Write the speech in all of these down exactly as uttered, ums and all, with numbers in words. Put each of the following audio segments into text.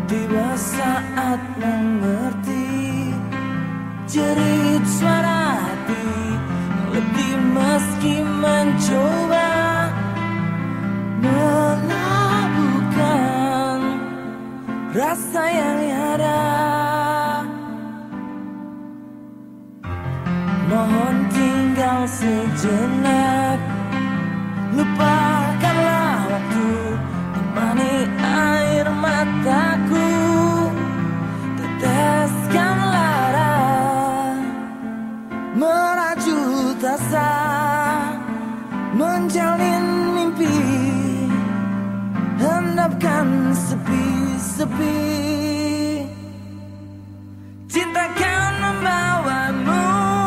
Tiba saat mengerti jerit suara hati, letih meski mencoba melabuhkan rasa yang ada. Mohon tinggal sejenak, lupakanlah waktu, temani air mataku, teteskan lara, merajut asa, menjalin mimpi, hendapkan sepi-sepi. Cinta kan membawamu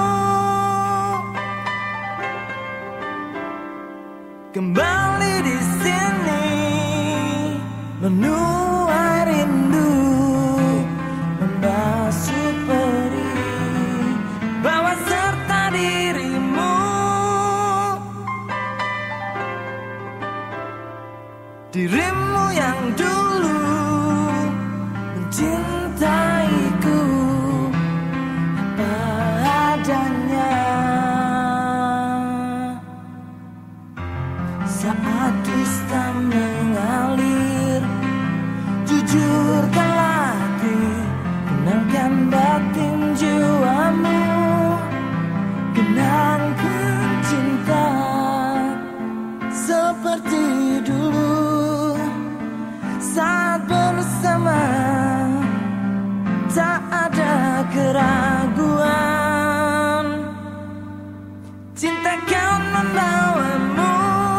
kembali di sini, menuai rindu, membasuh perih, bawa serta dirimu, dirimu yang dulu mencintaiku apa adanya. Saat dusta mengalir, jujurkanlah hati, kenangkan batin jiwamu, kenangkan cinta seperti dulu. Saat bersama tak ada keraguan, cinta kan membawamu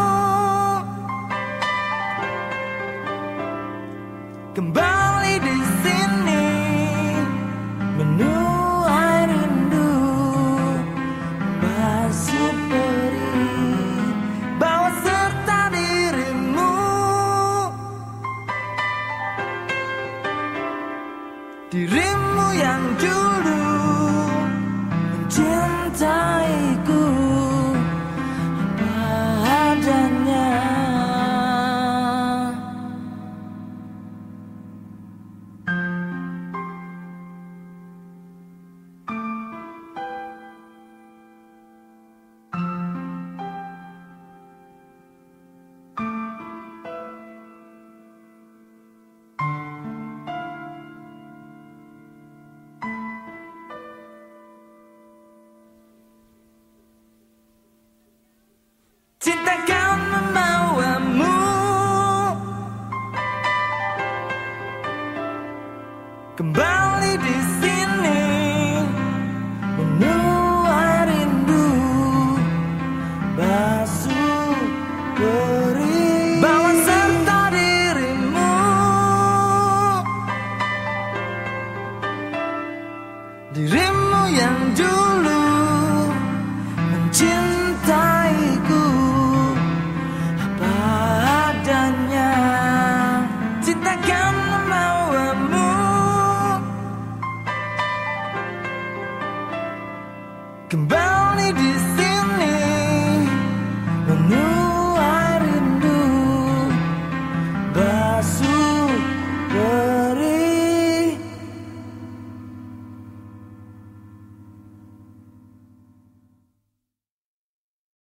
kembali di sini, menuai rindu, membasuh perih, bawa serta dirimu, dirimu yang dulu mencintaiku apa adanya. Cinta kan membawamu kembali di sini, menuai rindu, basuh perih, bawa serta dirimu, dirimu yang dulu mencintaiku apa adanya. Cinta kan membawamu kembali di